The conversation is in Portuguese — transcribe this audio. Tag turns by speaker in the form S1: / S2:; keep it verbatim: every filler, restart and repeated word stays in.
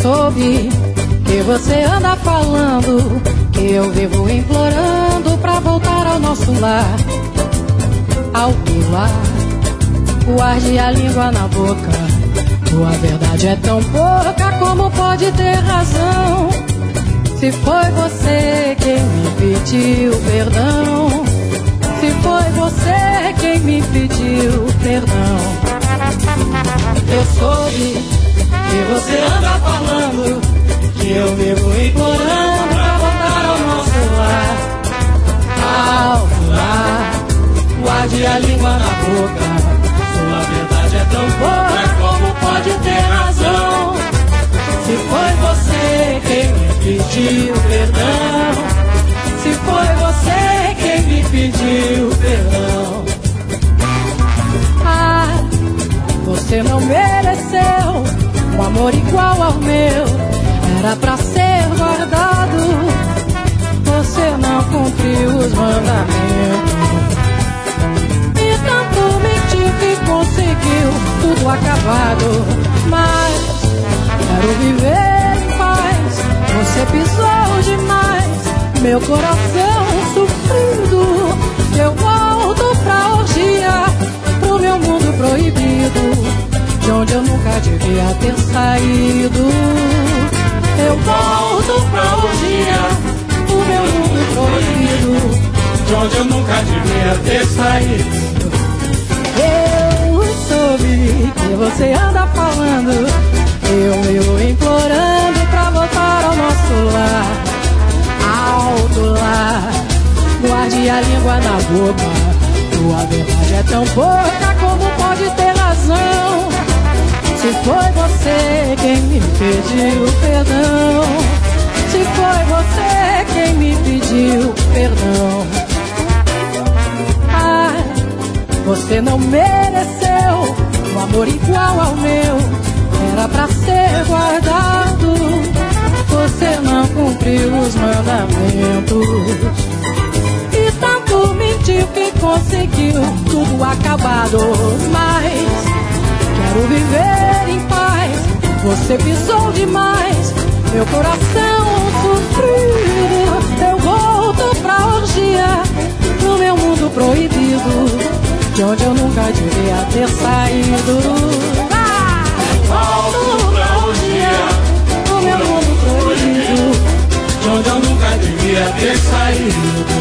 S1: soube que você anda falando, que eu vivo implorando pra voltar ao nosso lar. Ao pular, o ar e a língua na boca, tua verdade é tão pouca, como pode ter razão? Se foi você quem me pediu perdão, se foi você quem me pediu perdão. Eu soube que você anda falando, que eu vivo implorando pra voltar ao nosso lar. Ao pular, o ar e a língua na boca, sua verdade é tão pouca, como pode ter razão? Se foi você quem me pediu perdão, se foi você quem me pediu perdão. Ah, você não mereceu um amor igual ao meu, era pra ser guardado, você não cumpriu os mandamentos. E tanto mentiu que conseguiu tudo acabado, mas quero viver em paz, você pisou demais, meu coração sofrido. Eu volto pra orgia, pro meu mundo proibido, de onde eu nunca devia ter saído. Eu volto pra orgia, pro meu mundo proibido, de onde eu nunca devia ter saído. Eu soube que você anda falando, eu vivo implorando pra voltar ao nosso lar. Alto lá, guarde a língua na boca, tua verdade é tão pouca, como pode ter razão? Se foi você quem me pediu perdão, se foi você quem me pediu perdão. Ai, você não mereceu um amor igual ao meu, era pra ser guardado, você não cumpriu os mandamentos. E tanto mentiu que conseguiu tudo acabado, mas quero viver em paz, você pisou demais, meu coração sofrido. Eu volto pra orgia, pro meu mundo proibido, de onde eu nunca devia ter saído. Ah! Volto pra orgia, pro meu mundo proibido, de onde eu nunca devia ter saído.